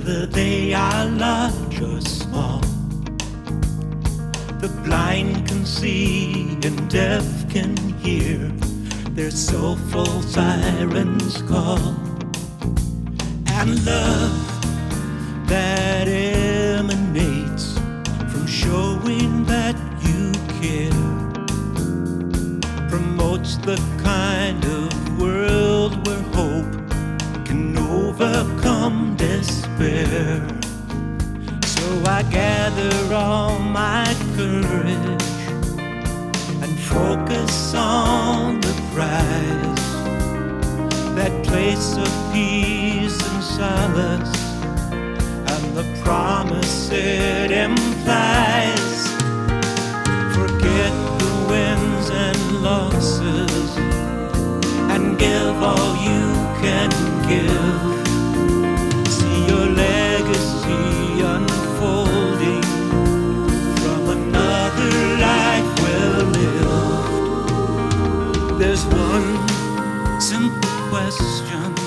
whether they are large or small. The blind can see and deaf can hear their soulful sirens call. And love that emanates from showing that you care promotes the kind of world where hope can overcome despair. So I gather all my courage and focus on the prize, that place of peace and solace, and the promise it implies. Forget the wins and losses and give all you can give. See your legacy unfolding from another life well lived. There's one simple question